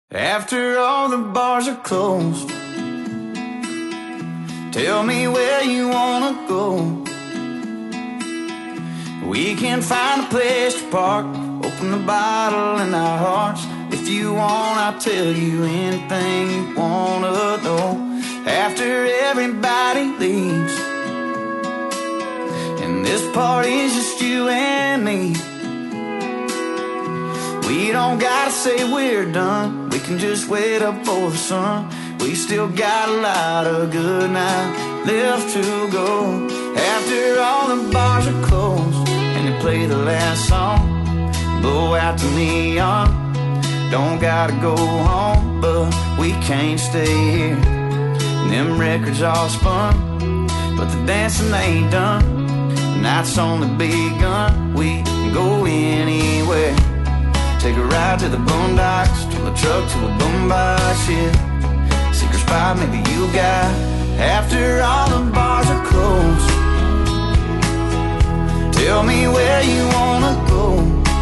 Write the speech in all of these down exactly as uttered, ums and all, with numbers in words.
After all the bars are closed, tell me where you wanna go. We can find a place to park, open the bottle in our hearts. If you want, I'll tell you anything you wanna know. After everybody leaves, and this party's just you and me, we don't gotta say we're done, we can just wait up for the sun. We still got a lot of good night left to go. After all the bars are closed and they play the last song, blow out the neon. Don't gotta go home, but we can't stay here. And them records all spun, but the dancing ain't done. The night's only begun, we can go anywhere. Take a ride to the boondocks, to the truck, to a boombox, yeah. Secret spot maybe you got. After all the bars are closed, tell me where you wanna go.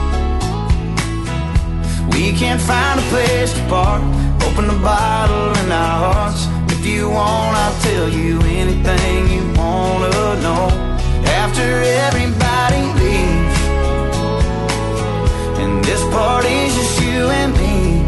We can't find a place to park, open the bottle in our hearts. If you want, I'll tell you anything you wanna know. After everybody leaves, and this party's just you and me,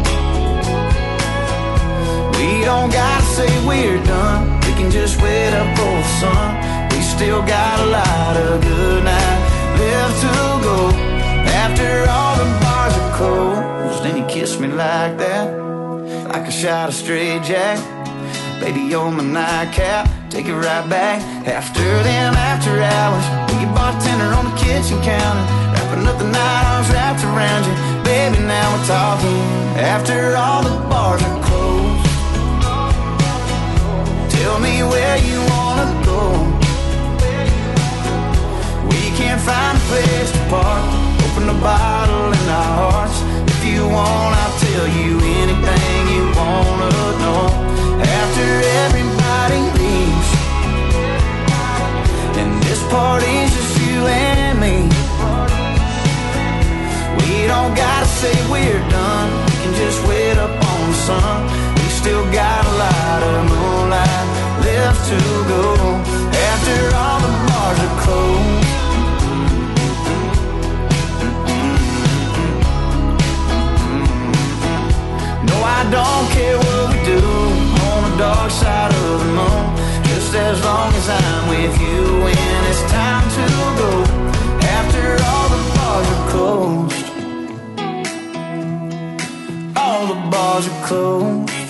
we don't gotta say we're done, we can just wait up for the sun. We still got a lot of good night left to go. After all the bars are closed, and you kiss me like that, like a shot of straight jack. Baby, you're my nightcap, take it right back. After them after hours, we get bartender on the kitchen counter, wrapping up the night, arms wrapped around you. Baby, now we're talking. After all the bars are closed, tell me where you wanna go. We can't find a place to park, open the bottle in our hearts. If you want, I'll tell you anything you wanna know. After everybody leaves, and this party's just you and me, we don't gotta say we're done, we can just wait up on the sun. We still got a lot of moonlight left to go. After all the bars are closed, no, I don't care what we do on the dark side of the moon, just as long as I'm with you when it's time to go. After all the bars are closed, all the bars are closed.